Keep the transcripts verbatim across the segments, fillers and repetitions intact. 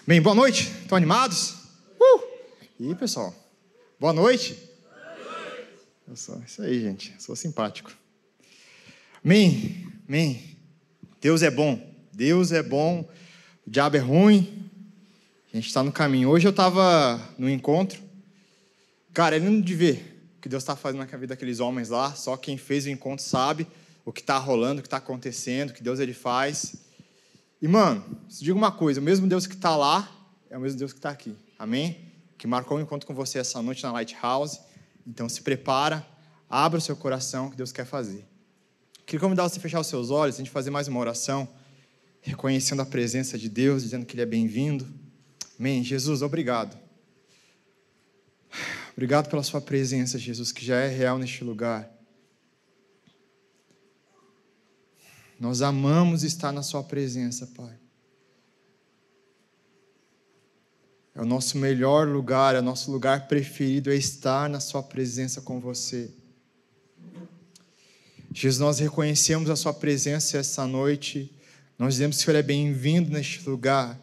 Bem, boa noite. Estão animados? Uh! E aí, pessoal? Boa noite. Boa noite. Eu sou, isso aí, gente. Sou simpático. Amém. Amém. Deus é bom. Deus é bom. O diabo é ruim. A gente está no caminho. Hoje eu estava no encontro. Cara, é lindo de ver o que Deus está fazendo na vida daqueles homens lá. Só quem fez o encontro sabe o que está rolando, o que está acontecendo, o que Deus ele faz. E, mano, se diga uma coisa, o mesmo Deus que está lá é o mesmo Deus que está aqui. Amém? Que marcou um encontro com você essa noite na Lighthouse. Então, se prepara, abra o seu coração, que Deus quer fazer. Queria convidar você a fechar os seus olhos, a gente fazer mais uma oração, reconhecendo a presença de Deus, dizendo que Ele é bem-vindo. Amém? Jesus, obrigado. Obrigado pela sua presença, Jesus, que já é real neste lugar. Nós amamos estar na sua presença, Pai. É o nosso melhor lugar, é o nosso lugar preferido, é estar na sua presença com você. Jesus, nós reconhecemos a sua presença essa noite. Nós dizemos que o Senhor é bem-vindo neste lugar.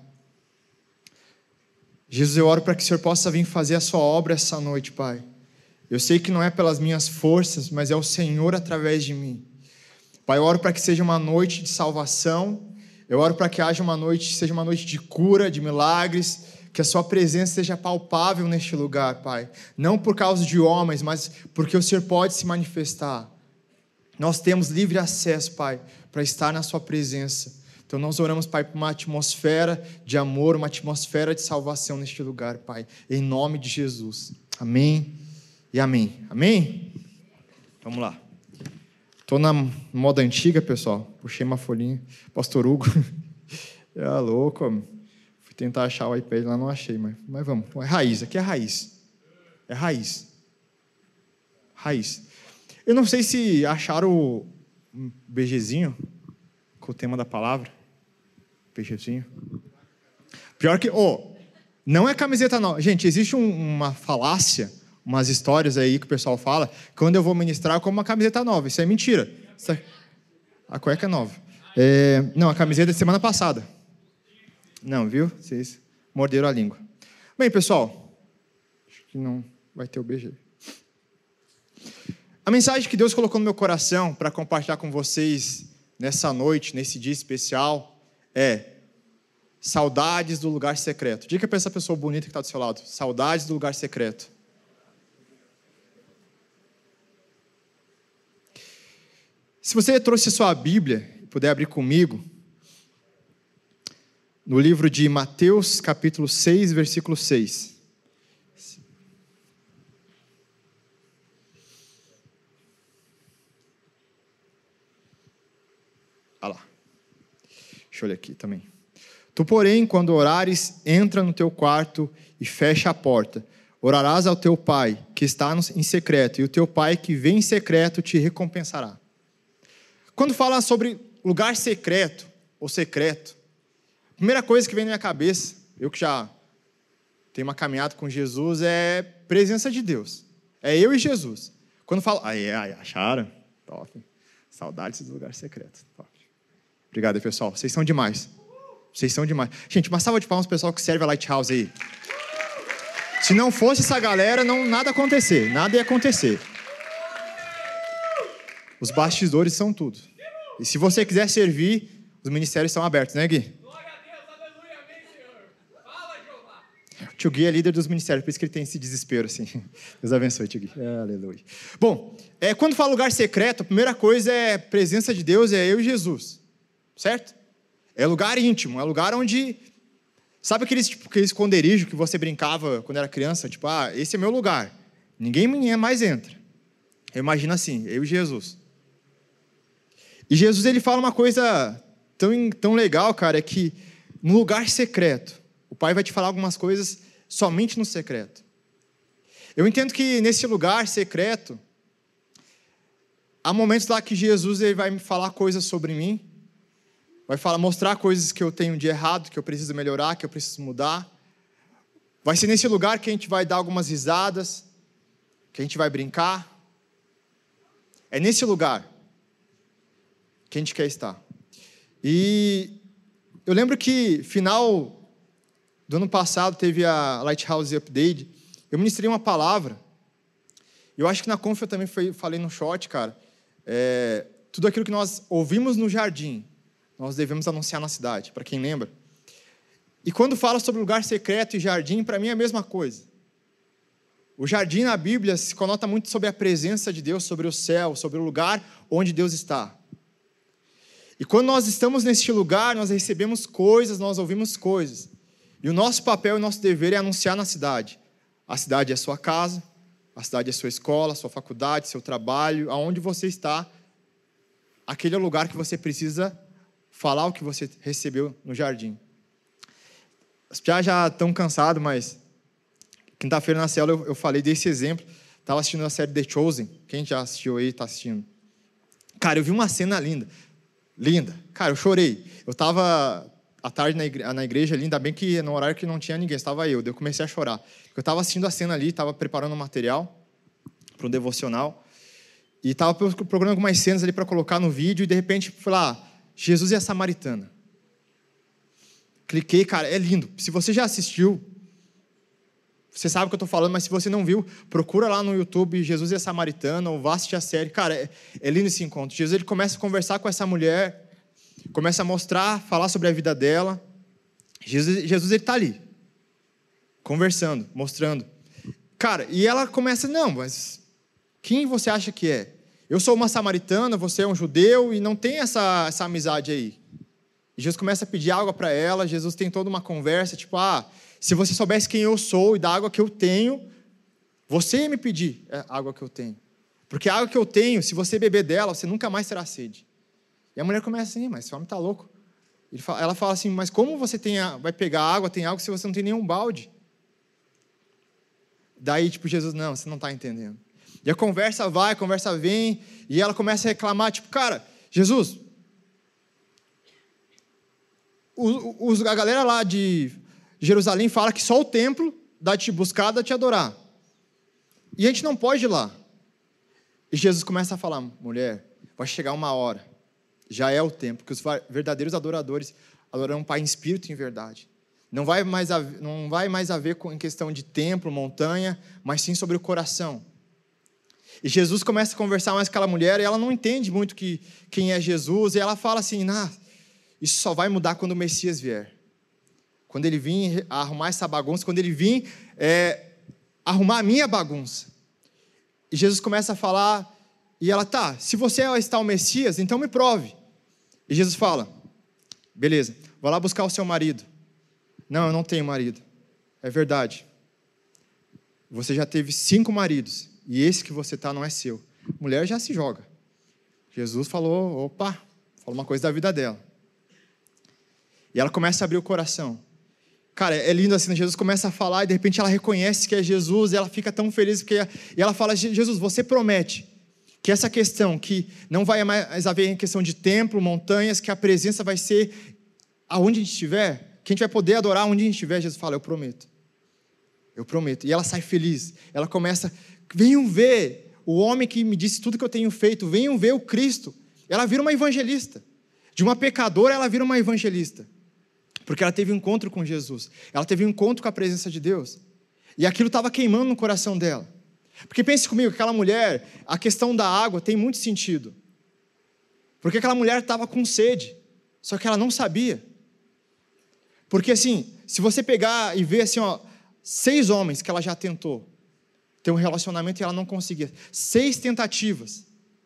Jesus, eu oro para que o Senhor possa vir fazer a sua obra essa noite, Pai. Eu sei que não é pelas minhas forças, mas é o Senhor através de mim. Pai, eu oro para que seja uma noite de salvação, eu oro para que haja uma noite, seja uma noite de cura, de milagres, que a sua presença seja palpável neste lugar, Pai. Não por causa de homens, mas porque o Senhor pode se manifestar. Nós temos livre acesso, Pai, para estar na sua presença. Então nós oramos, Pai, por uma atmosfera de amor, uma atmosfera de salvação neste lugar, Pai. Em nome de Jesus. Amém e amém. Amém? Vamos lá. Estou na moda antiga, pessoal. Puxei uma folhinha. Pastor Hugo. É louco. Fui tentar achar o iPad lá, não achei. Mas, mas vamos. É raiz. Aqui é raiz. É raiz. Raiz. Eu não sei se acharam o BGzinho com o tema da palavra. BGzinho. Pior que... Oh, não é camiseta não. Gente, existe um, uma falácia... umas histórias aí que o pessoal fala, que quando eu vou ministrar, eu como uma camiseta nova. Isso é mentira. Isso é... A cueca é nova. É... Não, a camiseta é de semana passada. Não, viu? Vocês morderam a língua. Bem, pessoal, acho que não vai ter o B G. A mensagem que Deus colocou no meu coração para compartilhar com vocês nessa noite, nesse dia especial, é saudades do lugar secreto. Diga para essa pessoa bonita que está do seu lado. Saudades do lugar secreto. Se você trouxe a sua Bíblia e puder abrir comigo, no livro de Mateus, capítulo seis, versículo seis. Olha lá. Deixa eu olhar aqui também. Tu, porém, quando orares, entra no teu quarto e fecha a porta. Orarás ao teu pai, que está em secreto, e o teu pai que vem em secreto te recompensará. Quando fala sobre lugar secreto ou secreto, a primeira coisa que vem na minha cabeça, eu que já tenho uma caminhada com Jesus, é presença de Deus. É eu e Jesus. Quando falo, aí, aí acharam? Top. Saudades do lugar secreto. Top. Obrigado, pessoal. Vocês são demais. Vocês são demais. Gente, uma salva de palmas pro pessoal que serve a Lighthouse aí. Se não fosse essa galera, não, nada ia acontecer. Nada ia acontecer. Os bastidores são tudo. E se você quiser servir, os ministérios estão abertos, né, Gui? Glória a Deus, aleluia, amém, Senhor. Fala, Jeová. O tio Gui é líder dos ministérios, por isso que ele tem esse desespero, assim. Deus abençoe, tio Gui. É, aleluia. Bom, é, quando fala lugar secreto, a primeira coisa é presença de Deus, é eu e Jesus. Certo? É lugar íntimo, é lugar onde... Sabe aqueles, tipo, aquele esconderijo que você brincava quando era criança? Tipo, ah, esse é meu lugar. Ninguém mais entra. Eu imagino assim, eu e Jesus. E Jesus, ele fala uma coisa tão, tão legal, cara, é que no lugar secreto, o Pai vai te falar algumas coisas somente no secreto. Eu entendo que nesse lugar secreto, há momentos lá que Jesus ele vai me falar coisas sobre mim, vai falar, mostrar coisas que eu tenho de errado, que eu preciso melhorar, que eu preciso mudar. Vai ser nesse lugar que a gente vai dar algumas risadas, que a gente vai brincar. É nesse lugar que a gente quer estar. E eu lembro que final do ano passado teve a Lighthouse Update, eu ministrei uma palavra, eu acho que na Conf eu também falei no short, cara, é, tudo aquilo que nós ouvimos no jardim, nós devemos anunciar na cidade, para quem lembra. E quando fala sobre lugar secreto e jardim, para mim é a mesma coisa. O jardim na Bíblia se conota muito sobre a presença de Deus, sobre o céu, sobre o lugar onde Deus está. E quando nós estamos neste lugar, nós recebemos coisas, nós ouvimos coisas. E o nosso papel e o nosso dever é anunciar na cidade. A cidade é a sua casa, a cidade é a sua escola, a sua faculdade, seu trabalho, aonde você está. Aquele é o lugar que você precisa falar o que você recebeu no jardim. As piadas já estão cansados, mas quinta-feira na célula eu, eu falei desse exemplo. Estava assistindo a série The Chosen. Quem já assistiu aí, está assistindo. Cara, eu vi uma cena linda. Linda. Cara, eu chorei. Eu estava à tarde na igreja, na igreja ali, ainda bem que no horário que não tinha ninguém, estava eu. Daí eu comecei a chorar. Eu estava assistindo a cena ali, estava preparando um material para um devocional. E estava procurando algumas cenas ali para colocar no vídeo. E de repente, fui lá, Jesus e a Samaritana. Cliquei, cara, é lindo. Se você já assistiu, você sabe o que eu estou falando, mas se você não viu, procura lá no YouTube Jesus e a Samaritana, ou vá assistir a série. Cara, é, é lindo esse encontro. Jesus ele começa a conversar com essa mulher, começa a mostrar, falar sobre a vida dela. Jesus, Jesus ele está ali, conversando, mostrando. Cara, e ela começa, não, mas quem você acha que é? Eu sou uma samaritana, você é um judeu, e não tem essa, essa amizade aí. E Jesus começa a pedir água para ela, Jesus tem toda uma conversa, tipo, ah, se você soubesse quem eu sou e da água que eu tenho, você ia me pedir a água que eu tenho. Porque a água que eu tenho, se você beber dela, você nunca mais terá sede. E a mulher começa assim, mas esse homem está louco. Ele fala, ela fala assim, mas como você tem a, vai pegar água, tem água, se você não tem nenhum balde? Daí, tipo, Jesus, não, você não está entendendo. E a conversa vai, a conversa vem, e ela começa a reclamar, tipo, cara, Jesus, os, a galera lá de Jerusalém fala que só o templo dá de te buscar, dá de te adorar. E a gente não pode ir lá. E Jesus começa a falar, mulher, vai chegar uma hora, já é o tempo, que os verdadeiros adoradores adorarão o Pai em espírito e em verdade. Não vai mais haver, não vai mais haver em questão de templo, montanha, mas sim sobre o coração. E Jesus começa a conversar mais com aquela mulher, e ela não entende muito que, quem é Jesus, e ela fala assim, nah, isso só vai mudar quando o Messias vier. Quando ele vir arrumar essa bagunça, quando ele vir é, arrumar a minha bagunça. E Jesus começa a falar, e ela, tá, se você está o Messias, então me prove. E Jesus fala, beleza, vou lá buscar o seu marido. Não, eu não tenho marido. É verdade. Você já teve cinco maridos, e esse que você está não é seu. Mulher já se joga. Jesus falou, opa, falou uma coisa da vida dela. E ela começa a abrir o coração. Cara, é lindo assim, Jesus começa a falar e de repente ela reconhece que é Jesus e ela fica tão feliz porque e ela fala, Jesus, você promete que essa questão, que não vai mais haver em questão de templo, montanhas, que a presença vai ser aonde a gente estiver, que a gente vai poder adorar onde a gente estiver. Jesus fala, eu prometo, eu prometo. E ela sai feliz, ela começa, venham ver o homem que me disse tudo que eu tenho feito, venham ver o Cristo. Ela vira uma evangelista, de uma pecadora ela vira uma evangelista. Porque ela teve um encontro com Jesus. Ela teve um encontro com a presença de Deus. E aquilo estava queimando no coração dela. Porque pense comigo, aquela mulher, a questão da água tem muito sentido. Porque aquela mulher estava com sede. Só que ela não sabia. Porque assim, se você pegar e ver assim, ó, seis homens que ela já tentou ter um relacionamento e ela não conseguia. Seis tentativas.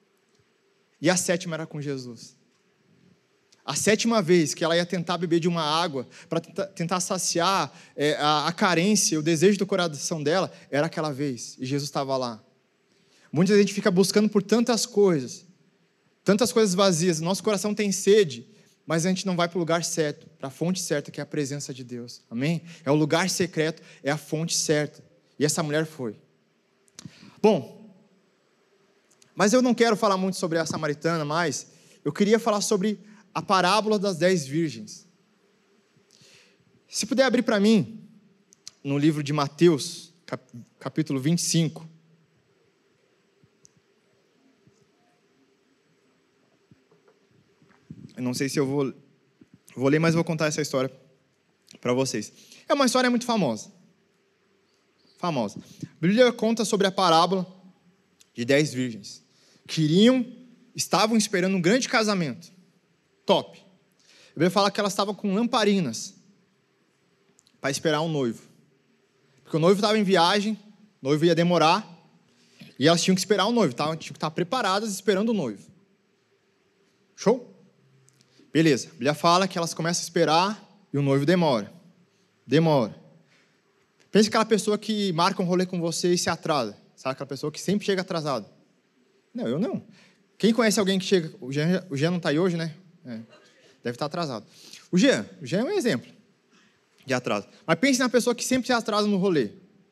E a sétima era com Jesus. A sétima vez que ela ia tentar beber de uma água para tentar, tentar saciar é, a, a carência, o desejo do coração dela, era aquela vez. E Jesus estava lá. Muita gente fica buscando por tantas coisas, tantas coisas vazias. Nosso coração tem sede, mas a gente não vai para o lugar certo, para a fonte certa, que é a presença de Deus. Amém? É o lugar secreto, é a fonte certa. E essa mulher foi. Bom, mas eu não quero falar muito sobre a samaritana mais. Eu queria falar sobre a parábola das dez virgens. Se puder abrir para mim, no livro de Mateus, capítulo vinte e cinco. Eu não sei se eu vou, vou ler, mas vou contar essa história para vocês. É uma história muito famosa. Famosa. A Bíblia conta sobre a parábola de dez virgens. Queriam, estavam esperando um grande casamento. Top. A Bíblia fala que elas estavam com lamparinas para esperar um noivo. Porque o noivo estava em viagem, o noivo ia demorar, e elas tinham que esperar o noivo, tinham que estar preparadas esperando o noivo. Show? Beleza. A Bíblia fala que elas começam a esperar e o noivo demora. Demora. Pensa aquela pessoa que marca um rolê com você e se atrasa. Sabe aquela pessoa que sempre chega atrasada? Não, eu não. Quem conhece alguém que chega... O Jean, o Jean não está aí hoje, né? É. Deve estar atrasado. O Jean, o Jean é um exemplo de atraso. Mas pense na pessoa que sempre se atrasa no rolê.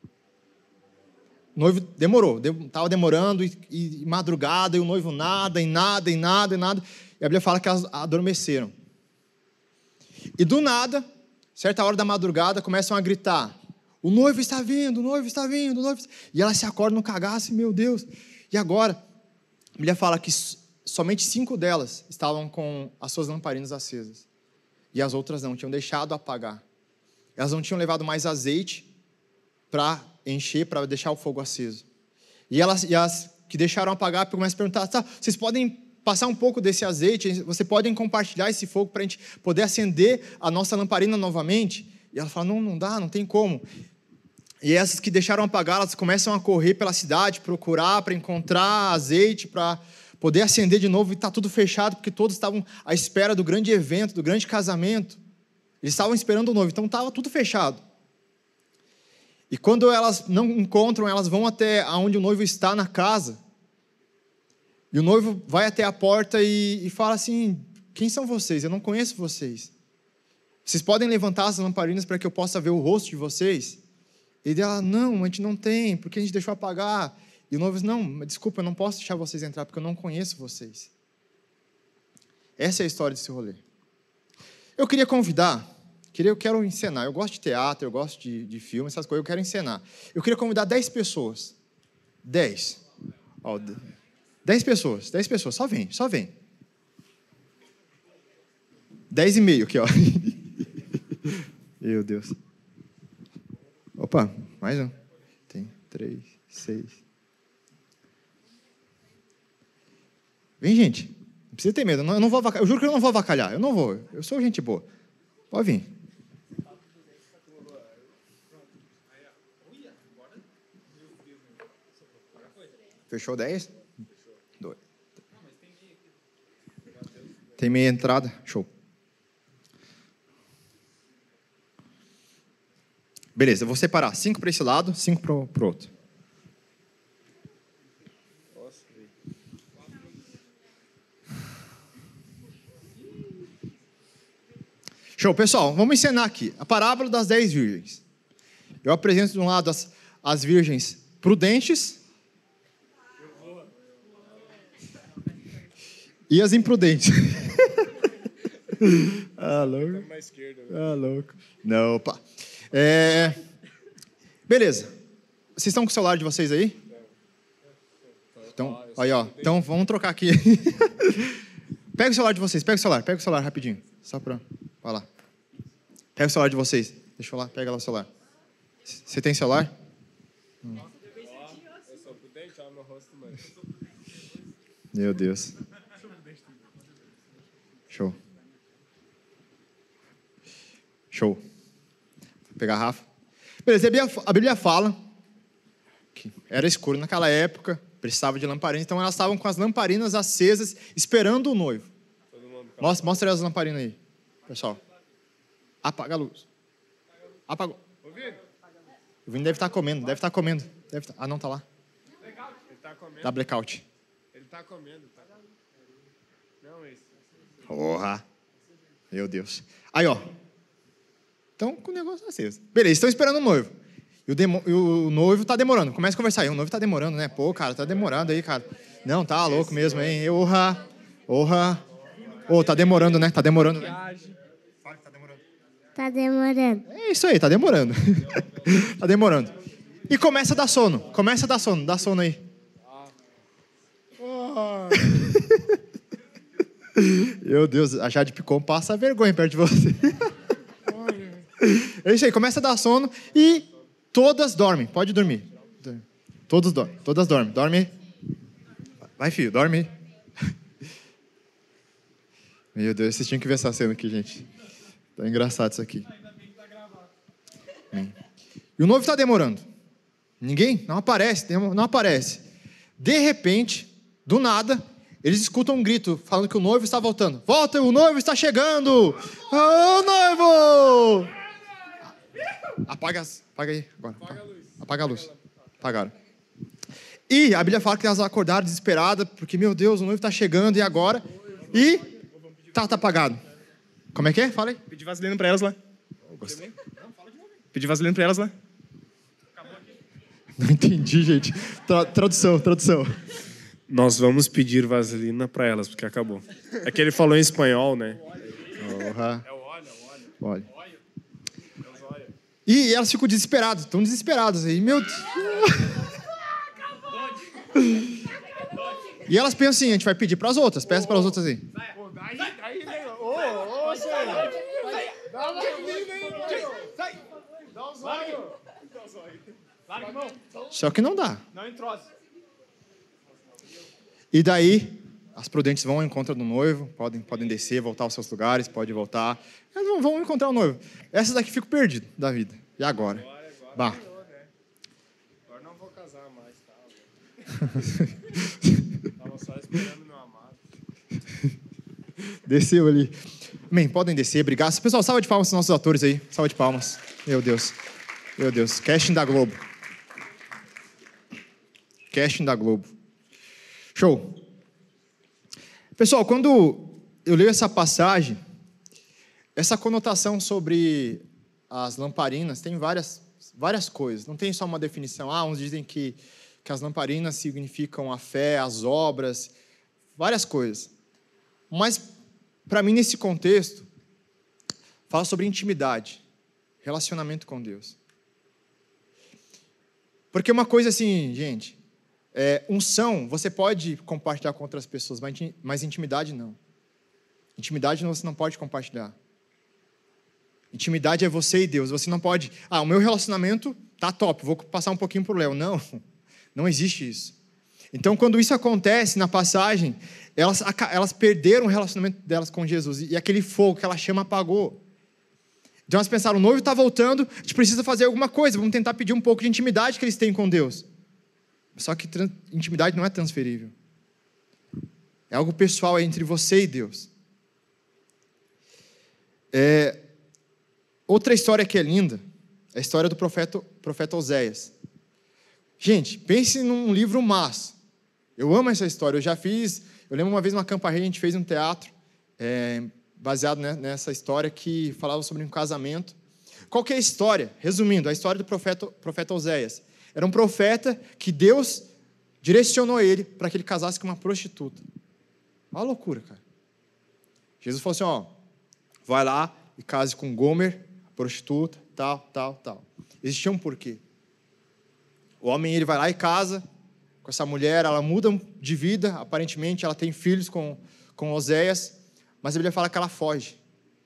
O noivo demorou, estava demorando, e, e, e madrugada, e o noivo nada, e nada, e nada, e nada. E a Bíblia fala que elas adormeceram. E do nada, certa hora da madrugada, começam a gritar: o noivo está vindo, o noivo está vindo, o noivo está... E elas se acordam no cagaço, meu Deus. E agora, a Bíblia fala que somente cinco delas estavam com as suas lamparinas acesas. E as outras não, tinham deixado apagar. Elas não tinham levado mais azeite para encher, para deixar o fogo aceso. E elas, e as que deixaram apagar, começam a perguntar: tá, vocês podem passar um pouco desse azeite, vocês podem compartilhar esse fogo para a gente poder acender a nossa lamparina novamente? E ela fala: não, não dá, não tem como. E essas que deixaram apagar, elas começam a correr pela cidade, procurar, para encontrar azeite, para poder acender de novo, e está tudo fechado, porque todos estavam à espera do grande evento, do grande casamento. Eles estavam esperando o noivo, então estava tudo fechado. E quando elas não encontram, elas vão até onde o noivo está na casa. E o noivo vai até a porta e, e fala assim: quem são vocês? Eu não conheço vocês. Vocês podem levantar as lamparinas para que eu possa ver o rosto de vocês? E ela: não, a gente não tem, porque a gente deixou apagar. E o noivo diz: não, desculpa, eu não posso deixar vocês entrar, porque eu não conheço vocês. Essa é a história desse rolê. Eu queria convidar, queria, eu quero encenar, eu gosto de teatro, eu gosto de, de filme, essas coisas, eu quero encenar. Eu queria convidar dez pessoas. Dez. Ó, dez pessoas, dez pessoas, só vem, só vem. Dez e meio aqui, ó. Meu Deus. Opa, mais um. Tem três, seis. Vem, gente. Não precisa ter medo. Eu, não vou avacalhar. Eu juro que eu não vou avacalhar. Eu não vou. Eu sou gente boa. Pode vir. Fechou dez? Dois. Tem meia entrada? Show. Beleza, eu vou separar cinco para esse lado, cinco para o outro. Show, pessoal, vamos ensinar aqui a parábola das dez virgens. Eu apresento de um lado as, as virgens prudentes e as imprudentes. Ah, louco. Ah, louco. Não, opa. É... Beleza. Vocês estão com o celular de vocês aí? Então, aí, ó. Então, vamos trocar aqui. Pega o celular de vocês. Pega o celular. Pega o celular rapidinho. Só pra... Vai lá. Pega o celular de vocês. Deixa eu lá. Pega lá o celular. Você tem celular? Hum. Meu Deus. Show. Show. Vou pegar a Rafa. Beleza, a Bíblia fala que era escuro naquela época, precisava de lamparinas, então elas estavam com as lamparinas acesas, esperando o noivo. Mostra, mostra as lamparinas aí, pessoal. Apaga a luz. Apagou. O Vini deve estar comendo, deve estar comendo. Deve estar... Ah, não, tá lá. Dá blackout. Ele tá comendo. Tá... Não, esse. Porra. Meu Deus. Aí, ó. Estão com o negócio aceso. Beleza, estão esperando o noivo. E o, demo... e o noivo tá demorando. Começa a conversar aí. O noivo tá demorando, né? Pô, cara, tá demorando aí, cara. Não, tá louco mesmo, hein? Orra. Orra. Ô, oh, tá demorando, né? Tá demorando, né? Fala que tá demorando. Tá demorando. É isso aí, tá demorando. Tá demorando. E começa a dar sono. Começa a dar sono. Dá sono aí. Oh. Meu Deus, a Jade Picon passa vergonha perto de você. É isso aí, começa a dar sono e todas dormem. Pode dormir. Todos dormem, todas dormem. Dorme. Vai, filho, dorme. Meu Deus, vocês tinham que ver essa cena aqui, gente. Tá engraçado isso aqui. E o noivo está demorando. Ninguém, não aparece, não aparece. De repente, do nada, eles escutam um grito falando que o noivo está voltando. Volta, o noivo está chegando! Ô, noivo! Apaga, apaga aí agora. Apaga a luz. Apaga a luz. Apagaram. E a Bíblia fala que elas acordaram desesperadas, porque, meu Deus, o noivo está chegando, e agora? E tá, tá apagado. Como é que é? Fala aí. Pedir vaselina para elas lá. Pedir vaselina para elas lá. Não entendi, gente. Tra- tradução, tradução. Nós vamos pedir vaselina para elas, porque acabou. É que ele falou em espanhol, né? Uhum. É o óleo, é o óleo. Olha. Óleo. É os óleos. E elas ficam desesperadas, estão desesperadas aí, meu Deus. E elas pensam assim, a gente vai pedir para as outras, peça para as outras aí. Só que não dá. Não entrosa. E daí, as prudentes vão ao encontro do noivo, podem, podem descer, voltar aos seus lugares, pode voltar. Elas vão, vão encontrar o noivo. Essas daqui ficam perdidas da vida. E agora? Agora, agora Bah. virou, né? Agora não vou casar mais, tá? Tava só esperando meu amado. Desceu ali. Amém, podem descer, obrigado. Pessoal, salva de palmas para os nossos atores aí. Salva de palmas. Meu Deus. Meu Deus. Casting da Globo. Casting da Globo. Show. Pessoal, quando eu leio essa passagem, essa conotação sobre as lamparinas tem várias, várias coisas. Não tem só uma definição. Ah, uns dizem que, que as lamparinas significam a fé, as obras, várias coisas. Mas, para mim, nesse contexto, fala sobre intimidade, relacionamento com Deus. Porque uma coisa assim, gente, é, unção você pode compartilhar com outras pessoas, mas intimidade não. Intimidade você não pode compartilhar. Intimidade é você e Deus. Você não pode, ah, o meu relacionamento tá top, vou passar um pouquinho pro Léo. Não, não existe isso. Então, quando isso acontece na passagem, elas, elas perderam o relacionamento delas com Jesus. E aquele fogo, aquela chama apagou. Então, elas pensaram, o noivo está voltando, a gente precisa fazer alguma coisa. Vamos tentar pedir um pouco de intimidade que eles têm com Deus. Só que trans, intimidade não é transferível. É algo pessoal, é entre você e Deus. É, outra história que é linda, é a história do profeta, profeta Oséias. Gente, pense num livro massa. Eu amo essa história, eu já fiz, eu lembro uma vez uma campanha, a gente fez um teatro, é, baseado nessa história que falava sobre um casamento. Qual que é a história? Resumindo, a história do profeta, profeta Oséias. Era um profeta que Deus direcionou ele para que ele casasse com uma prostituta. Uma loucura, cara. Jesus falou assim, ó, vai lá e case com Gomer, prostituta, tal, tal, tal. Existia um porquê. O homem, ele vai lá e casa com essa mulher, ela muda de vida, aparentemente, ela tem filhos com, com Oséias, mas a Bíblia fala que ela foge.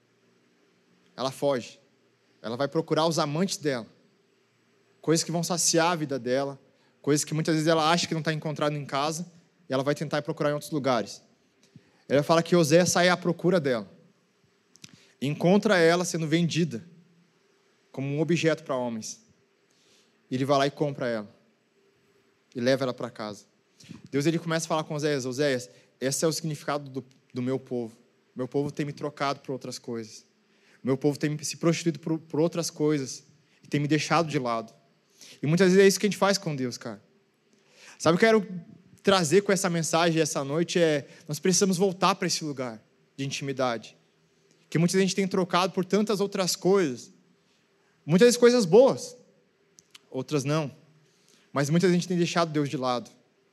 Ela foge. Ela vai procurar os amantes dela. Coisas que vão saciar a vida dela, coisas que muitas vezes ela acha que não está encontrando em casa, e ela vai tentar procurar em outros lugares. Ela fala que Oséias sai à procura dela. Encontra ela sendo vendida como um objeto para homens. E ele vai lá e compra ela. E leva ela para casa. Deus, ele começa a falar com Oséias, Oséias, esse é o significado do, do meu povo. Meu povo tem me trocado por outras coisas. Meu povo tem se prostituído por, por outras coisas. E tem me deixado de lado. E muitas vezes é isso que a gente faz com Deus, cara. Sabe o que eu quero trazer com essa mensagem essa noite? É, nós precisamos voltar para esse lugar de intimidade. Que muitas vezes a gente tem trocado por tantas outras coisas. Muitas vezes coisas boas. Outras não. Mas muitas vezes a gente tem deixado Deus de lado.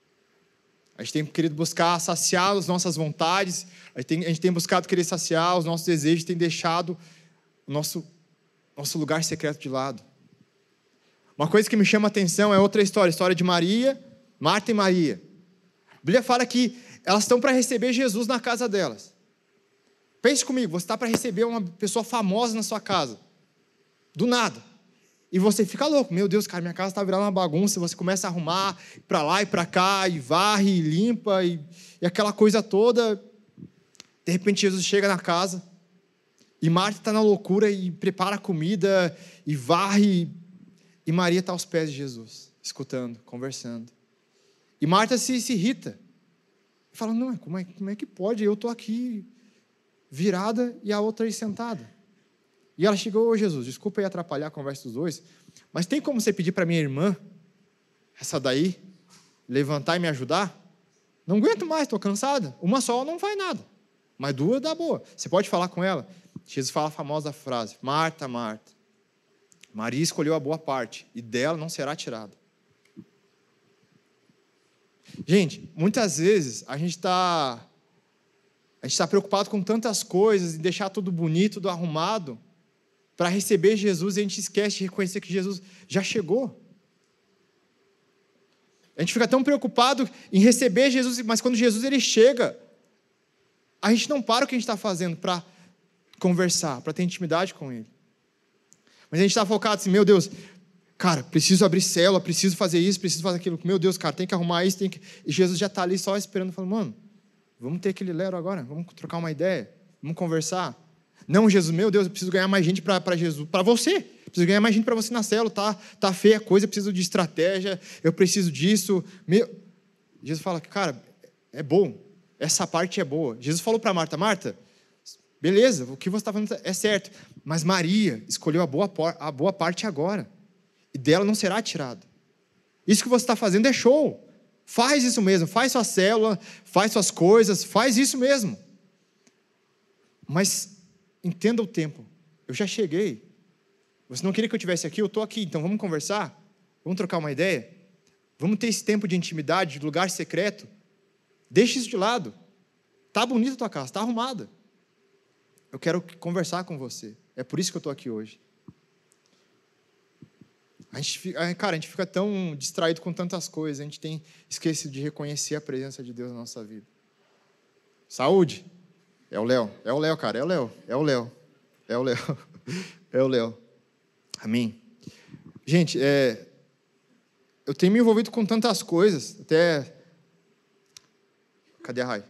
A gente tem querido buscar saciar as nossas vontades, a gente tem, a gente tem buscado querer saciar os nossos desejos, tem deixado o nosso, nosso lugar secreto de lado. Uma coisa que me chama a atenção é outra história, a história de Maria, Marta e Maria. A Bíblia fala que elas estão para receber Jesus na casa delas. Pense comigo, você está para receber uma pessoa famosa na sua casa. Do nada. E você fica louco. Meu Deus, cara, minha casa está virando uma bagunça. Você começa a arrumar para lá e para cá, e varre, e limpa, e, e aquela coisa toda. De repente, Jesus chega na casa, e Marta está na loucura, e prepara a comida, e varre, e Maria está aos pés de Jesus, escutando, conversando. E Marta se, se irrita. E fala, não, como é, como é que pode? Eu estou aqui virada e a outra aí sentada. E ela chegou, ô Jesus, desculpa aí atrapalhar a conversa dos dois, mas tem como você pedir para minha irmã, essa daí, levantar e me ajudar? Não aguento mais, estou cansada. Uma só não faz nada, mas duas dá boa. Você pode falar com ela? Jesus fala a famosa frase, Marta, Marta, Maria escolheu a boa parte, e dela não será tirada. Gente, muitas vezes a gente está a gente está preocupado com tantas coisas, em deixar tudo bonito, tudo arrumado, para receber Jesus, e a gente esquece de reconhecer que Jesus já chegou. A gente fica tão preocupado em receber Jesus, mas quando Jesus ele chega, a gente não para o que a gente está fazendo para conversar, para ter intimidade com Ele. Mas a gente está focado assim, meu Deus, cara, preciso abrir célula, preciso fazer isso, preciso fazer aquilo. Meu Deus, cara, tem que arrumar isso, tem que... E Jesus já está ali só esperando, falando, mano, vamos ter aquele lero agora, vamos trocar uma ideia, vamos conversar. Não, Jesus, meu Deus, eu preciso ganhar mais gente para Jesus, para você. Preciso ganhar mais gente para você na célula, tá, tá feia a coisa, eu preciso de estratégia, eu preciso disso. Meu... Jesus fala, cara, é bom, essa parte é boa. Jesus falou para Marta, Marta, beleza, o que você está fazendo é certo, mas Maria escolheu a boa, a boa parte agora, e dela não será tirado. Isso que você está fazendo é show. Faz isso mesmo, faz sua célula, faz suas coisas, faz isso mesmo. Mas entenda o tempo. Eu já cheguei. Você não queria que eu estivesse aqui? Eu estou aqui. Então vamos conversar? Vamos trocar uma ideia? Vamos ter esse tempo de intimidade, de lugar secreto? Deixa isso de lado. Está bonita a tua casa, está arrumada. Eu quero conversar com você. É por isso que eu estou aqui hoje. A gente fica, cara, a gente fica tão distraído com tantas coisas, a gente tem esquecido de reconhecer a presença de Deus na nossa vida. Saúde. É o Léo, é o Léo, cara, é o Léo, é o Léo, é o Léo, é o Léo. Amém. Gente, é, eu tenho me envolvido com tantas coisas, até... Cadê a Rai?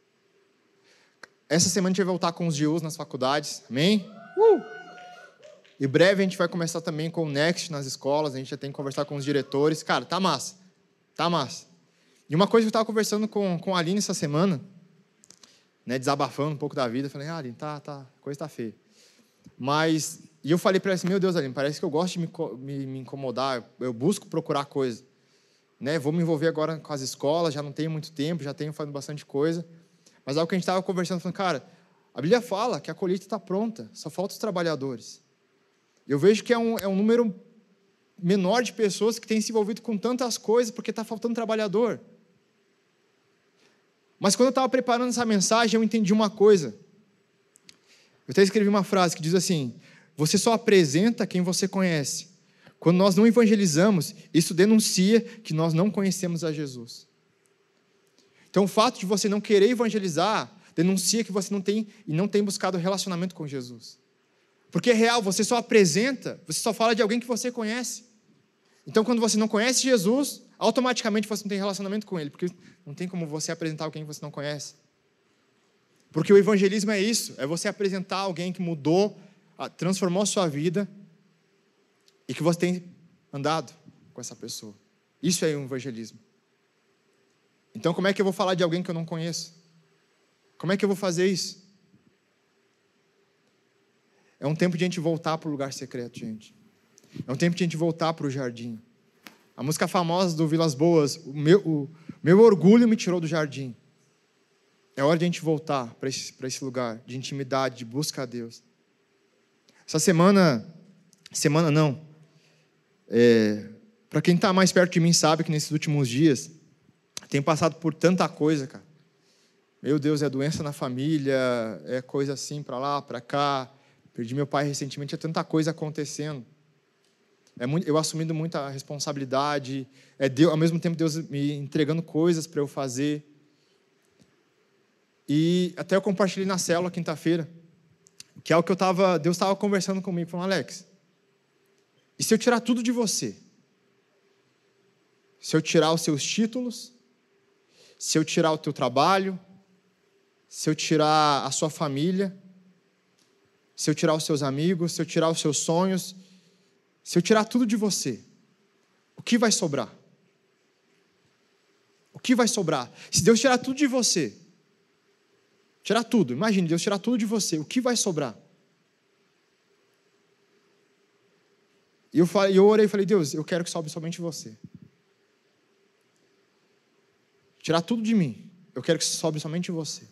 Essa semana a gente vai voltar com os G Us nas faculdades, amém? Uh! Em breve a gente vai começar também com o Next nas escolas, a gente já tem que conversar com os diretores. Cara, tá massa, tá massa. E uma coisa que eu estava conversando com, com a Aline essa semana, né, desabafando um pouco da vida, falei, ah, Aline, tá, tá, a coisa tá feia. Mas, e eu falei para ela assim, meu Deus, Aline, parece que eu gosto de me, me, me incomodar, eu, eu busco procurar coisa. Né, vou me envolver agora com as escolas, já não tenho muito tempo, já tenho fazendo bastante coisa. Mas algo que a gente estava conversando, falando, cara, a Bíblia fala que a colheita está pronta, só faltam os trabalhadores. Eu vejo que é um, é um número menor de pessoas que têm se envolvido com tantas coisas porque está faltando trabalhador. Mas quando eu estava preparando essa mensagem, eu entendi uma coisa. Eu até escrevi uma frase que diz assim, você só apresenta quem você conhece. Quando nós não evangelizamos, isso denuncia que nós não conhecemos a Jesus. Então, o fato de você não querer evangelizar, denuncia que você não tem, e não tem buscado relacionamento com Jesus. Porque é real, você só apresenta, você só fala de alguém que você conhece. Então, quando você não conhece Jesus, automaticamente você não tem relacionamento com Ele, porque não tem como você apresentar alguém que você não conhece. Porque o evangelismo é isso, é você apresentar alguém que mudou, transformou a sua vida, e que você tem andado com essa pessoa. Isso é o evangelismo. Então, como é que eu vou falar de alguém que eu não conheço? Como é que eu vou fazer isso? É um tempo de a gente voltar para o lugar secreto, gente. É um tempo de a gente voltar para o jardim. A música famosa do Vilas Boas, o meu, o meu orgulho me tirou do jardim. É hora de a gente voltar para esse, para esse lugar de intimidade, de busca a Deus. Essa semana, semana não, é, para quem está mais perto de mim sabe que nesses últimos dias, tenho passado por tanta coisa, cara. Meu Deus, é doença na família, é coisa assim para lá, para cá. Perdi meu pai recentemente, é tanta coisa acontecendo. É muito, eu assumindo muita responsabilidade, é Deus, ao mesmo tempo Deus me entregando coisas para eu fazer. E até eu compartilhei na célula quinta-feira, que é o que eu tava, Deus estava conversando comigo, falando, Alex, E se eu tirar tudo de você? Se eu tirar os seus títulos, se eu tirar o teu trabalho, se eu tirar a sua família, se eu tirar os seus amigos, se eu tirar os seus sonhos, se eu tirar tudo de você, o que vai sobrar? O que vai sobrar? Se Deus tirar tudo de você, tirar tudo, imagine, Deus tirar tudo de você, o que vai sobrar? E eu, falei, eu orei e falei, Deus, eu quero que sobre somente você. Tirar tudo de mim, eu quero que sobre somente você.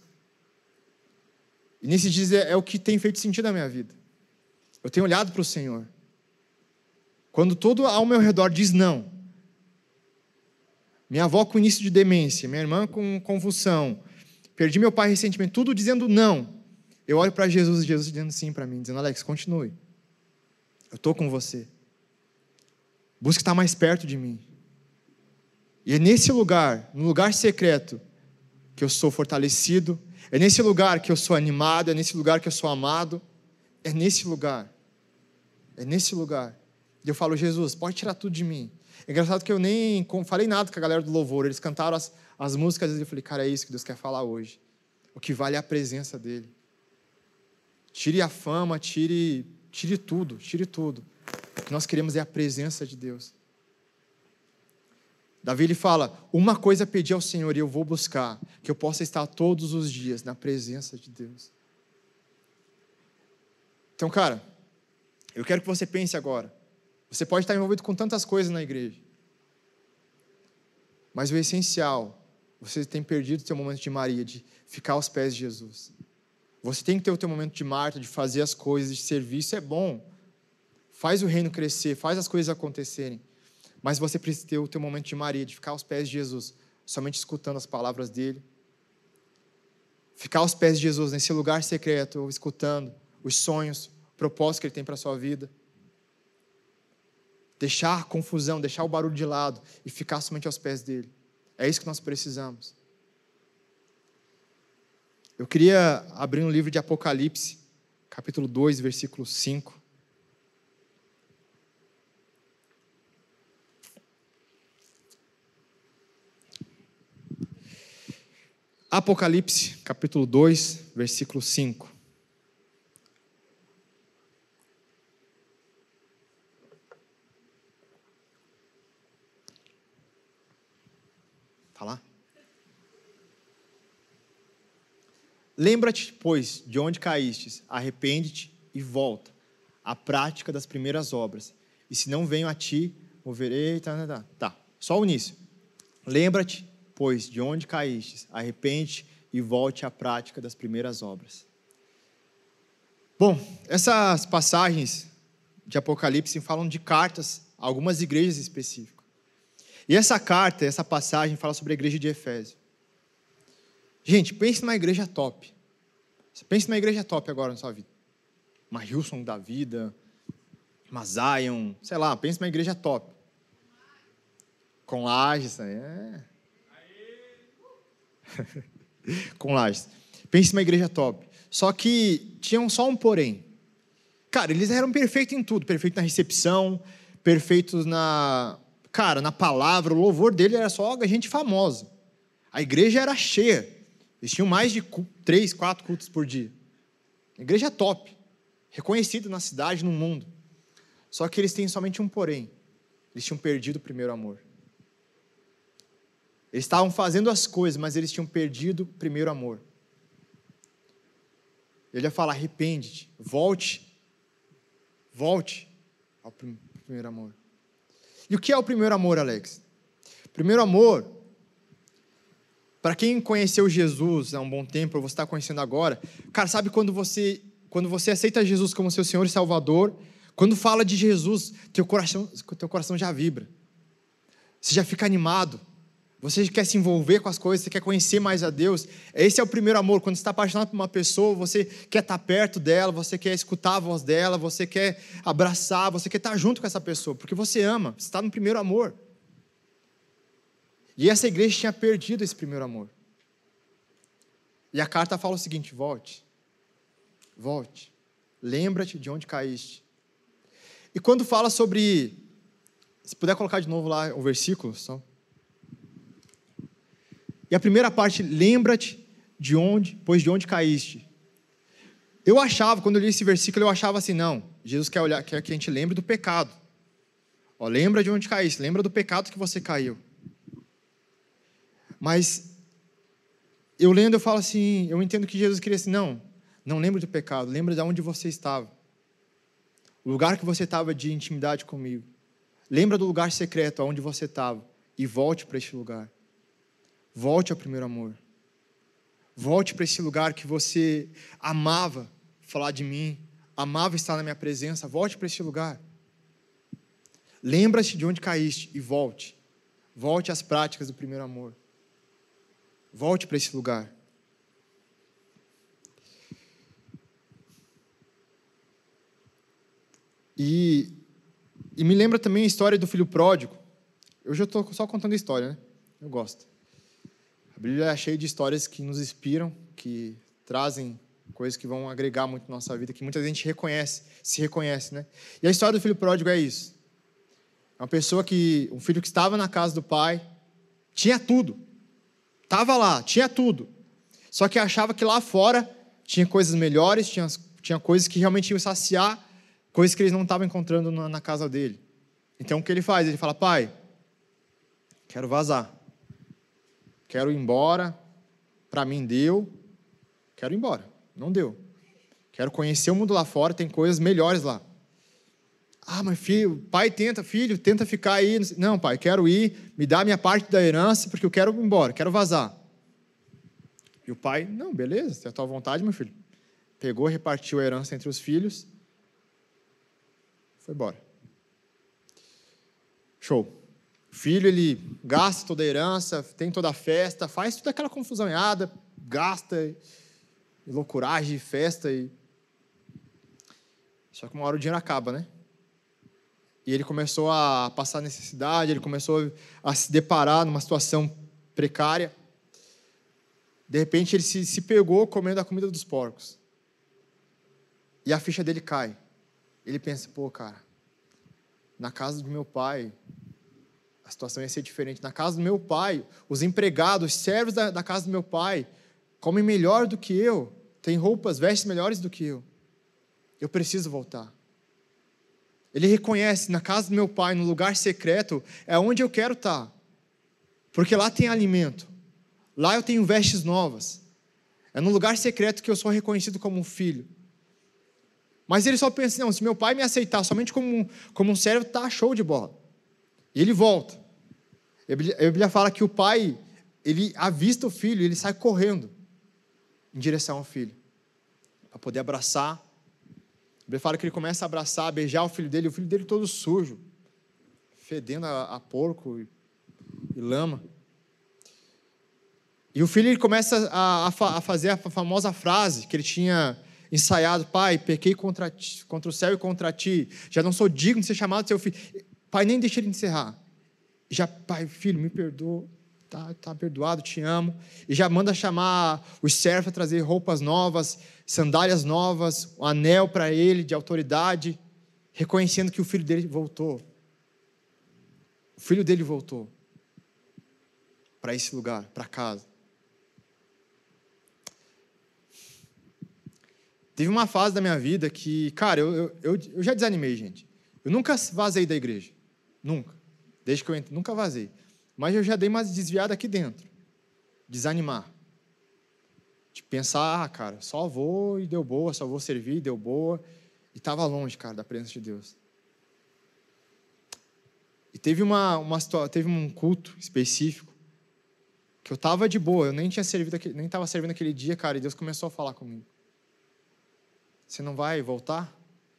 E nesses dias é, é o que tem feito sentido na minha vida. Eu tenho olhado para o Senhor. Quando todo ao meu redor diz não, minha avó com início de demência, minha irmã com convulsão, perdi meu pai recentemente, tudo dizendo não, eu olho para Jesus e Jesus dizendo sim para mim, dizendo, Alex, continue, eu estou com você, busque estar mais perto de mim. E é nesse lugar, no lugar secreto, que eu sou fortalecido, é nesse lugar que eu sou animado, é nesse lugar que eu sou amado, é nesse lugar, é nesse lugar. E eu falo, Jesus, pode tirar tudo de mim. É engraçado que eu nem falei nada com a galera do louvor, eles cantaram as, as músicas e eu falei, cara, é isso que Deus quer falar hoje. O que vale é a presença dEle. Tire a fama, tire, tire tudo, tire tudo. O que nós queremos é a presença de Deus. Davi ele fala, uma coisa pedi ao Senhor e eu vou buscar, que eu possa estar todos os dias na presença de Deus. Então, cara, eu quero que você pense agora. Você pode estar envolvido com tantas coisas na igreja, mas o essencial, você tem perdido o seu momento de Maria, de ficar aos pés de Jesus. Você tem que ter o seu momento de Marta, de fazer as coisas, de servir, isso é bom. Faz o reino crescer, faz as coisas acontecerem. Mas você precisa ter o teu momento de Maria, de ficar aos pés de Jesus, somente escutando as palavras dele. Ficar aos pés de Jesus, nesse lugar secreto, escutando os sonhos, o propósito que ele tem para a sua vida. Deixar a confusão, deixar o barulho de lado e ficar somente aos pés dele. É isso que nós precisamos. Eu queria abrir um livro de Apocalipse, capítulo dois, versículo cinco. Apocalipse, capítulo dois, versículo cinco. Está lá? Lembra-te, pois, de onde caístes, arrepende-te e volta à prática das primeiras obras. E se não venho a ti, moverei... Tá, tá, tá. Só o início. Lembra-te, pois, de onde caístes, arrepende e volte à prática das primeiras obras. Bom, essas passagens de Apocalipse falam de cartas a algumas igrejas específicas. E essa carta, essa passagem fala sobre a igreja de Efésio. Gente, pense numa igreja top. Pense numa igreja top agora na sua vida. Uma Hillsong da vida, uma Zion, sei lá, pense numa igreja top. Com lajes, é... com lajes. Pense numa igreja top. Só que tinham só um porém. Cara, eles eram perfeitos em tudo. Perfeitos na recepção, perfeitos na... Cara, na palavra, o louvor dele era só gente famosa. A igreja era cheia. Eles tinham mais de três, quatro cultos por dia. A igreja top. Reconhecida na cidade, no mundo. Só que eles têm somente um porém. Eles tinham perdido o primeiro amor. Eles estavam fazendo as coisas, mas eles tinham perdido o primeiro amor. Ele ia falar, arrepende-te, volte, volte ao primeiro amor. E o que é o primeiro amor, Alex? Primeiro amor, para quem conheceu Jesus há um bom tempo, ou você está conhecendo agora, cara, sabe quando você, quando você aceita Jesus como seu Senhor e Salvador, quando fala de Jesus, teu coração, teu coração já vibra. Você já fica animado. Você quer se envolver com as coisas, você quer conhecer mais a Deus. Esse é o primeiro amor. Quando você está apaixonado por uma pessoa, você quer estar perto dela, você quer escutar a voz dela, você quer abraçar, você quer estar junto com essa pessoa, porque você ama, você está no primeiro amor. E essa igreja tinha perdido esse primeiro amor. E a carta fala o seguinte, volte, volte, lembra-te de onde caíste. E quando fala sobre... Se puder colocar de novo lá o versículo, só. E a primeira parte, lembra-te de onde, pois de onde caíste. Eu achava, quando eu li esse versículo, eu achava assim, não, Jesus quer, olhar, quer que a gente lembre do pecado. Ó, lembra de onde caíste, lembra do pecado que você caiu. Mas, eu lendo, eu falo assim, eu entendo que Jesus queria assim, não, não lembra do pecado, lembra de onde você estava. O lugar que você estava de intimidade comigo. Lembra do lugar secreto, onde você estava, e volte para este lugar. Volte ao primeiro amor. Volte para esse lugar que você amava falar de mim, amava estar na minha presença. Volte para esse lugar. Lembra-se de onde caíste e volte. Volte às práticas do primeiro amor. Volte para esse lugar. E, e me lembra também a história do filho pródigo. Eu já estou só contando a história, né? Eu gosto. A Bíblia é cheia de histórias que nos inspiram, que trazem coisas que vão agregar muito na nossa vida, que muita gente reconhece, se reconhece, né? E a história do filho pródigo é isso. É uma pessoa que, um filho que estava na casa do pai, tinha tudo. Estava lá, tinha tudo. Só que achava que lá fora tinha coisas melhores, tinha, tinha coisas que realmente iam saciar, coisas que eles não estavam encontrando na, na casa dele. Então, o que ele faz? Ele fala, pai, quero vazar. Quero ir embora, para mim deu, quero ir embora, não deu. Quero conhecer o mundo lá fora, tem coisas melhores lá. Ah, mas filho, pai tenta, filho, tenta ficar aí. Não, pai, quero ir, me dá a minha parte da herança, porque eu quero ir embora, quero vazar. E o pai, não, beleza, é a tua vontade, meu filho. Pegou, repartiu a herança entre os filhos, foi embora. Show. O filho, ele gasta toda a herança, tem toda a festa, faz toda aquela confusãoada, gasta, e loucuragem, festa. E... Só que uma hora o dinheiro acaba, né? E ele começou a passar necessidade, ele começou a se deparar numa situação precária. De repente, ele se, se pegou comendo a comida dos porcos. E a ficha dele cai. Ele pensa, pô, cara, na casa do meu pai... A situação ia ser diferente. Na casa do meu pai, os empregados, os servos da, da casa do meu pai, comem melhor do que eu, têm roupas, vestes melhores do que eu. Eu preciso voltar. Ele reconhece, na casa do meu pai, no lugar secreto, é onde eu quero estar. Porque lá tem alimento. Lá eu tenho vestes novas. É no lugar secreto que eu sou reconhecido como um filho. Mas ele só pensa, não, se meu pai me aceitar somente como, como um servo, tá show de bola. E ele volta. A Bíblia fala que o pai, ele avista o filho, ele sai correndo em direção ao filho, para poder abraçar. A Bíblia fala que ele começa a abraçar, a beijar o filho dele, o filho dele todo sujo, fedendo a, a porco e, e lama. E o filho ele começa a, a, a fazer a famosa frase que ele tinha ensaiado, pai, pequei contra, ti, contra o céu e contra ti, já não sou digno de ser chamado seu filho. Pai, nem deixa ele encerrar. Já, pai, filho, me perdoa, tá, tá perdoado, te amo. E já manda chamar os servos a trazer roupas novas, sandálias novas, um anel para ele de autoridade, reconhecendo que o filho dele voltou. O filho dele voltou para esse lugar, para casa. Teve uma fase da minha vida que, cara, eu, eu, eu, eu já desanimei, gente. Eu nunca vazei da igreja. Nunca. Desde que eu entrei, nunca vazei. Mas eu já dei uma desviada aqui dentro. Desanimar. De pensar, ah, cara, só vou e deu boa, só vou servir e deu boa. E estava longe, cara, da presença de Deus. E teve, uma, uma, teve um culto específico que eu estava de boa, eu nem tinha servido, nem estava servindo aquele dia, cara, e Deus começou a falar comigo. Você não vai voltar?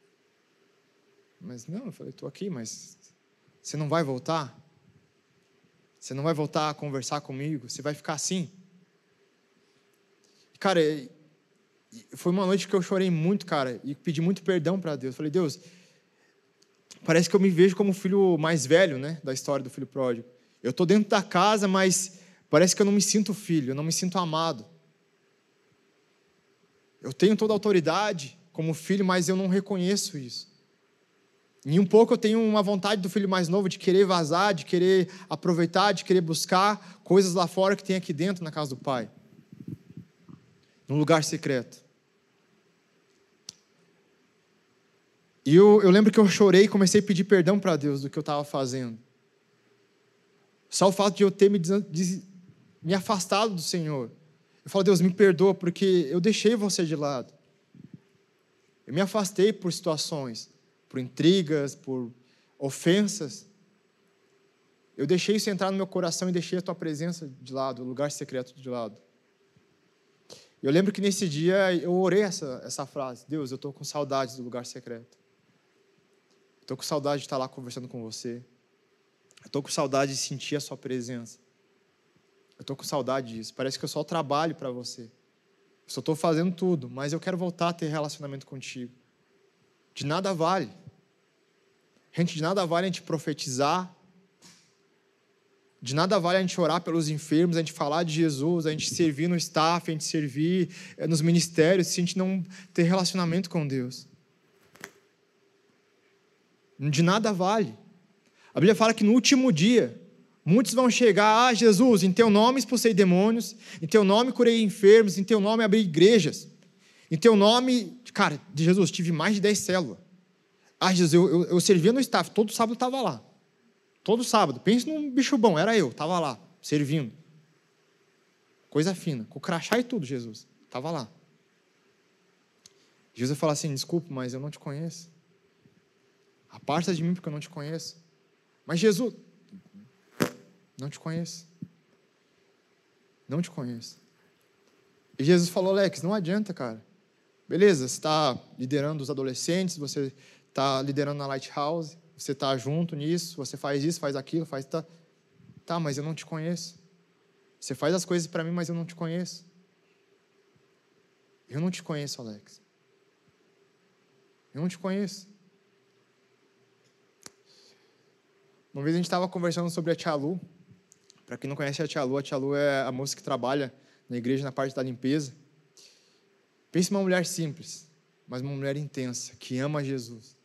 Mas não, eu falei, estou aqui, mas você não vai voltar? Você não vai voltar a conversar comigo? Você vai ficar assim? Cara, foi uma noite que eu chorei muito, cara, e pedi muito perdão para Deus. Falei, Deus, parece que eu me vejo como o filho mais velho, né, da história do filho pródigo. Eu estou dentro da casa, mas parece que eu não me sinto filho, eu não me sinto amado. Eu tenho toda a autoridade como filho, mas eu não reconheço isso. Em um pouco eu tenho uma vontade do filho mais novo de querer vazar, de querer aproveitar, de querer buscar coisas lá fora que tem aqui dentro na casa do Pai. No lugar secreto. E eu, eu lembro que eu chorei e comecei a pedir perdão para Deus do que eu estava fazendo. Só o fato de eu ter me, des, me afastado do Senhor. Eu falo, Deus, me perdoa porque eu deixei você de lado. Eu me afastei por situações, por intrigas, por ofensas. Eu deixei isso entrar no meu coração e deixei a tua presença de lado, o lugar secreto de lado. Eu lembro que nesse dia eu orei essa, essa frase. Deus, eu estou com saudades do lugar secreto. Estou com saudade de estar lá conversando com você. Estou com saudade de sentir a sua presença. Eu estou com saudade disso. Parece que eu só trabalho para você. Eu só estou fazendo tudo, mas eu quero voltar a ter relacionamento contigo. De nada vale. Gente, de nada vale a gente profetizar. De nada vale a gente orar pelos enfermos, a gente falar de Jesus, a gente servir no staff, a gente servir nos ministérios, se a gente não ter relacionamento com Deus. De nada vale. A Bíblia fala que no último dia, muitos vão chegar, ah, Jesus, em teu nome expulsei demônios, em teu nome curei enfermos, em teu nome abri igrejas, em teu nome, cara, de Jesus, tive mais de dez células. Ah, Jesus, eu, eu, eu servia no staff, todo sábado eu estava lá. Todo sábado. Pensa num bicho bom, era eu, estava lá, servindo. Coisa fina, com crachá e tudo, Jesus, estava lá. Jesus fala assim, desculpa, mas eu não te conheço. Aparta de mim porque eu não te conheço. Mas Jesus, não te conheço. Não te conheço. E Jesus falou, Alex, não adianta, cara. Beleza, você está liderando os adolescentes, você está liderando na Lighthouse, você está junto nisso, você faz isso, faz aquilo, faz... Tá, tá, mas eu não te conheço. Você faz as coisas para mim, mas eu não te conheço. Eu não te conheço, Alex. Eu não te conheço. Uma vez a gente estava conversando sobre a Tia Lu. Para quem não conhece a Tia Lu, a Tia Lu é a moça que trabalha na igreja na parte da limpeza. Pense numa mulher simples, mas uma mulher intensa, que ama Jesus.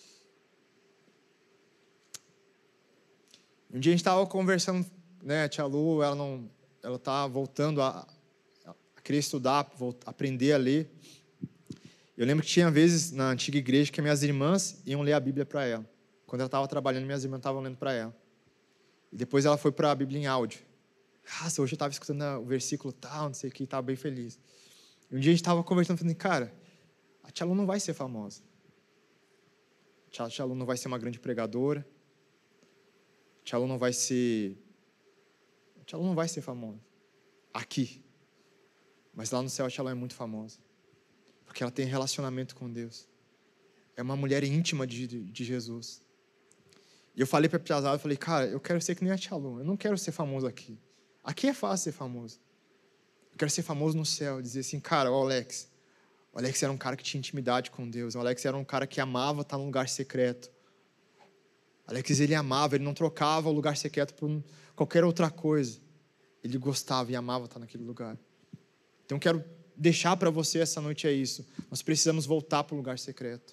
Um dia a gente estava conversando, né, a Tia Lu, ela não, ela está voltando a, a querer estudar, a aprender a ler. Eu lembro que tinha vezes na antiga igreja que minhas irmãs iam ler a Bíblia para ela. Quando ela estava trabalhando, minhas irmãs estavam lendo para ela. E depois ela foi para a Bíblia em áudio. Nossa, hoje eu estava escutando o versículo tal, não sei o que, estava bem feliz. E um dia a gente estava conversando, falando, cara, a Tia Lu não vai ser famosa. A Tia Lu não vai ser uma grande pregadora. A Tia Lu não vai ser... A Tia Lu não vai ser famosa. Aqui. Mas lá no céu a Tia Lu é muito famosa. Porque ela tem relacionamento com Deus. É uma mulher íntima de, de, de Jesus. E eu falei para a Piazada, eu falei, cara, eu quero ser que nem a Tia Lu. Eu não quero ser famoso aqui. Aqui é fácil ser famoso. Eu quero ser famoso no céu. Dizer assim, cara, o Alex. O Alex era um cara que tinha intimidade com Deus. O Alex era um cara que amava estar num lugar secreto. O Alex, ele amava, ele não trocava o lugar secreto por qualquer outra coisa. Ele gostava e amava estar naquele lugar. Então eu quero deixar para você essa noite é isso. Nós precisamos voltar para o lugar secreto.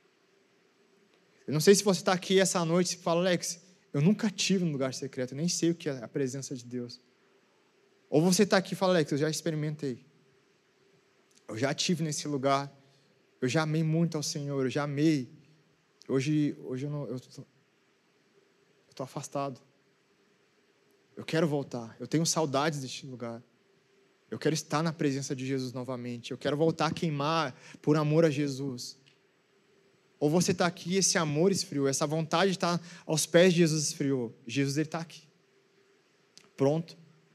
Eu não sei se você está aqui essa noite e fala, Alex, eu nunca tive um lugar secreto, eu nem sei o que é a presença de Deus. Ou você está aqui e fala, Alex, eu já experimentei. Eu já estive nesse lugar. Eu já amei muito ao Senhor, eu já amei. Hoje, hoje eu não, eu tô, eu tô afastado. Eu quero voltar. Eu tenho saudades deste lugar. Eu quero estar na presença de Jesus novamente. Eu quero voltar a queimar por amor a Jesus. Ou você está aqui e esse amor esfriou, essa vontade de estar aos pés de Jesus esfriou. Jesus, ele está aqui. Pronto.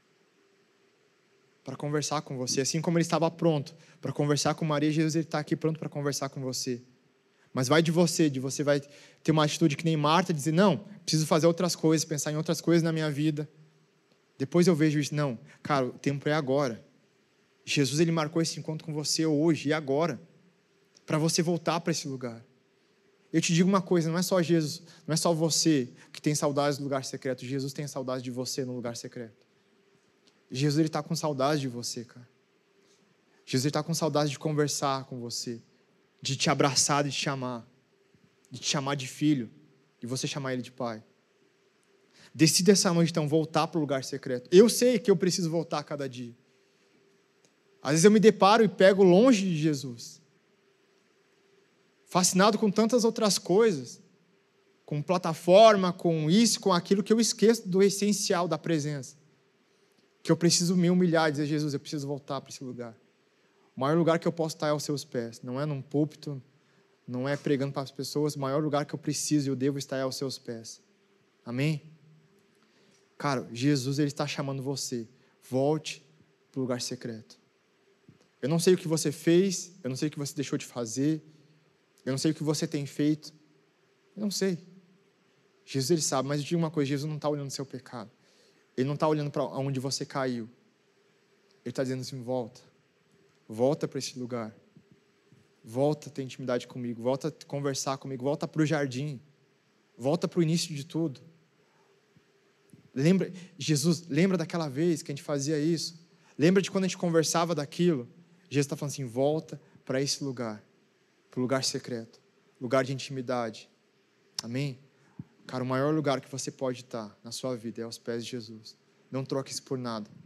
Para conversar com você. Assim como ele estava pronto para conversar com Maria, Jesus, ele está aqui pronto para conversar com você. Mas vai de você, de você vai ter uma atitude que nem Marta, dizer, não, preciso fazer outras coisas, pensar em outras coisas na minha vida. Depois eu vejo isso. Não, cara, o tempo é agora. Jesus, ele marcou esse encontro com você hoje e agora. Para você voltar para esse lugar. Eu te digo uma coisa, não é só Jesus, não é só você que tem saudades do lugar secreto. Jesus tem saudade de você no lugar secreto. Jesus, ele está com saudade de você, cara. Jesus, ele está com saudade de conversar com você, de te abraçar, de te amar. de te chamar de filho, e você chamar ele de pai. Decida essa noite, então, voltar para o lugar secreto. Eu sei que eu preciso voltar a cada dia. Às vezes eu me deparo e pego longe de Jesus. Fascinado com tantas outras coisas. Com plataforma, com isso, com aquilo, que eu esqueço do essencial da presença. Que eu preciso me humilhar e dizer, Jesus, eu preciso voltar para esse lugar. O maior lugar que eu posso estar é aos seus pés. Não é num púlpito, não é pregando para as pessoas. O maior lugar que eu preciso e eu devo estar é aos seus pés. Amém? Cara, Jesus, ele está chamando você. Volte para o lugar secreto. Eu não sei o que você fez, eu não sei o que você deixou de fazer, eu não sei o que você tem feito, eu não sei. Jesus, ele sabe, mas eu digo uma coisa, Jesus não está olhando o seu pecado. Ele não está olhando para onde você caiu. Ele está dizendo assim, volta. Volta para esse lugar. Volta a ter intimidade comigo, volta a conversar comigo, volta para o jardim. Volta para o início de tudo. Lembra, Jesus, lembra daquela vez que a gente fazia isso? Lembra de quando a gente conversava daquilo? Jesus está falando assim, volta para esse lugar, para o lugar secreto, lugar de intimidade. Amém? Cara, o maior lugar que você pode estar na sua vida é aos pés de Jesus. Não troque isso por nada.